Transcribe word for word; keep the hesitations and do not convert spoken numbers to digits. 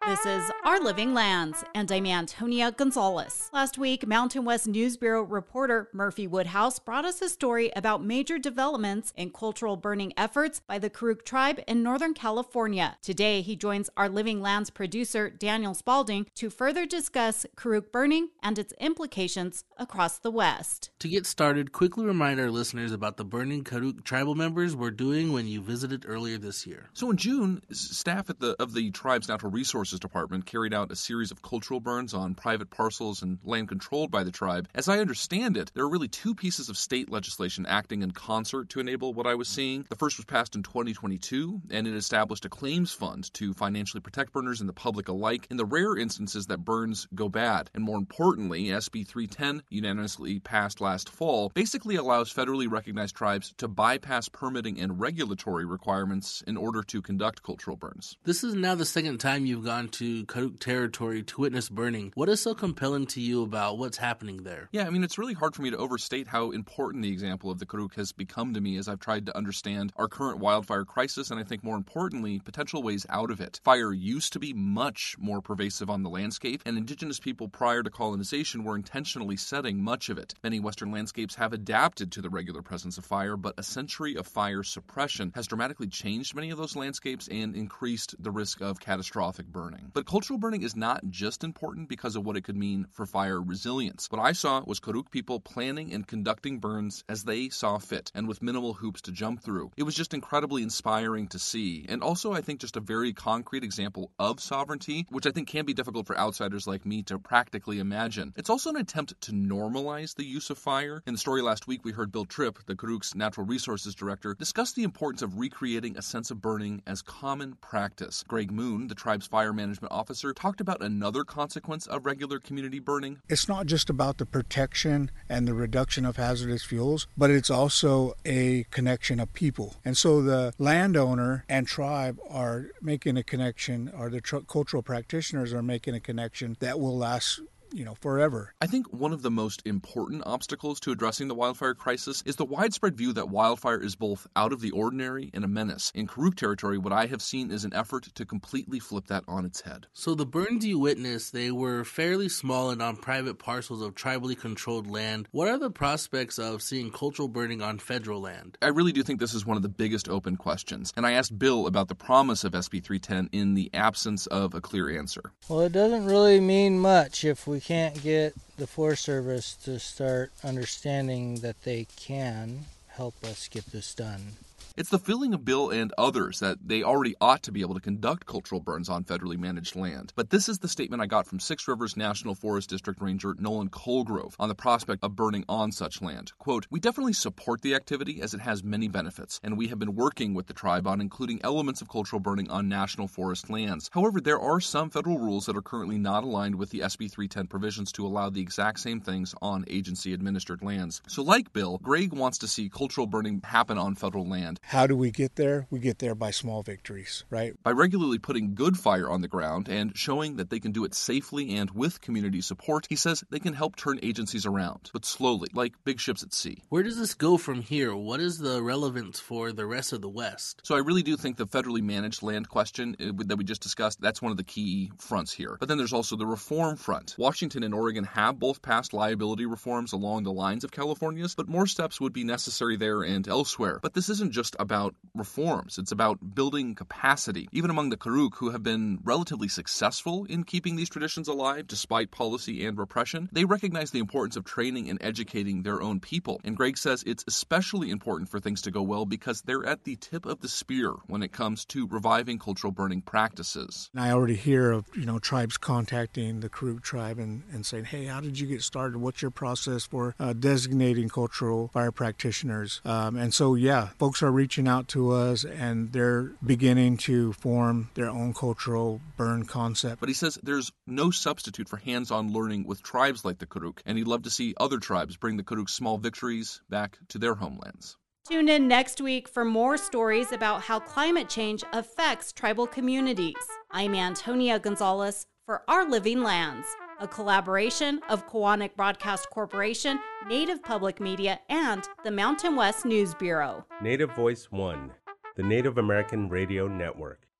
This is Our Living Lands, and I'm Antonia Gonzalez. Last week, Mountain West News Bureau reporter Murphy Woodhouse brought us a story about major developments in cultural burning efforts by the Karuk tribe in Northern California. Today, he joins Our Living Lands producer Daniel Spalding to further discuss Karuk burning and its implications across the West. To get started, quickly remind our listeners about the burning Karuk tribal members were doing when you visited earlier this year. So in June, staff at the of the tribe's Natural Resources Department carried out a series of cultural burns on private parcels and land controlled by the tribe. As I understand it, there are really two pieces of state legislation acting in concert to enable what I was seeing. The first was passed in twenty twenty-two, and it established a claims fund to financially protect burners and the public alike in the rare instances that burns go bad. And more importantly, S B three ten, unanimously passed last fall, basically allows federally recognized tribes to bypass permitting and regulatory requirements in order to conduct cultural burns. This is now the second time you've gone to Karuk territory to witness burning. What is so compelling to you about what's happening there? Yeah, I mean, it's really hard for me to overstate how important the example of the Karuk has become to me as I've tried to understand our current wildfire crisis and I think more importantly, potential ways out of it. Fire used to be much more pervasive on the landscape, and indigenous people prior to colonization were intentionally setting much of it. Many Western landscapes have adapted to the regular presence of fire, but a century of fire suppression has dramatically changed many of those landscapes and increased the risk of catastrophic burning. But cultural burning is not just important because of what it could mean for fire resilience. What I saw was Karuk people planning and conducting burns as they saw fit and with minimal hoops to jump through. It was just incredibly inspiring to see, and also I think just a very concrete example of sovereignty, which I think can be difficult for outsiders like me to practically imagine. It's also an attempt to normalize the use of fire. In the story last week, we heard Bill Tripp, the Karuk's Natural Resources Director, discuss the importance of recreating a sense of burning as common practice. Greg Moon, the tribe's fire management officer, talked about another consequence of regular community burning. It's not just about the protection and the reduction of hazardous fuels, but it's also a connection of people. And so the landowner and tribe are making a connection, or the tr- cultural practitioners are making a connection that will last you know, forever. I think one of the most important obstacles to addressing the wildfire crisis is the widespread view that wildfire is both out of the ordinary and a menace. In Karuk territory, what I have seen is an effort to completely flip that on its head. So the burns you witnessed, they were fairly small and on private parcels of tribally controlled land. What are the prospects of seeing cultural burning on federal land? I really do think this is one of the biggest open questions, and I asked Bill about the promise of S B three ten in the absence of a clear answer. Well, it doesn't really mean much if we can't get the Forest Service to start understanding that they can help us get this done. It's the feeling of Bill and others that they already ought to be able to conduct cultural burns on federally managed land. But this is the statement I got from Six Rivers National Forest District Ranger Nolan Colgrove on the prospect of burning on such land. Quote, "We definitely support the activity as it has many benefits, and we have been working with the tribe on including elements of cultural burning on national forest lands. However, there are some federal rules that are currently not aligned with the S B three ten provisions to allow the exact same things on agency-administered lands." So like Bill, Greg wants to see cultural burning happen on federal land. How do we get there? We get there by small victories, right? By regularly putting good fire on the ground and showing that they can do it safely and with community support, he says they can help turn agencies around, but slowly, like big ships at sea. Where does this go from here? What is the relevance for the rest of the West? So I really do think the federally managed land question that we just discussed, that's one of the key fronts here. But then there's also the reform front. Washington and Oregon have both passed liability reforms along the lines of California's, but more steps would be necessary there and elsewhere. But this isn't just about reforms. It's about building capacity. Even among the Karuk, who have been relatively successful in keeping these traditions alive despite policy and repression, they recognize the importance of training and educating their own people. And Greg says it's especially important for things to go well because they're at the tip of the spear when it comes to reviving cultural burning practices. And I already hear of, you know, tribes contacting the Karuk tribe and, and saying, hey, how did you get started? What's your process for uh, designating cultural fire practitioners? Um, and so, yeah, folks are reaching out to us and they're beginning to form their own cultural burn concept. But he says there's no substitute for hands-on learning with tribes like the Karuk, and he'd love to see other tribes bring the Karuk's small victories back to their homelands. Tune in next week for more stories about how climate change affects tribal communities. I'm Antonia Gonzalez for Our Living Lands, a collaboration of Koahnic Broadcast Corporation, Native Public Media, and the Mountain West News Bureau. Native Voice One, the Native American Radio Network.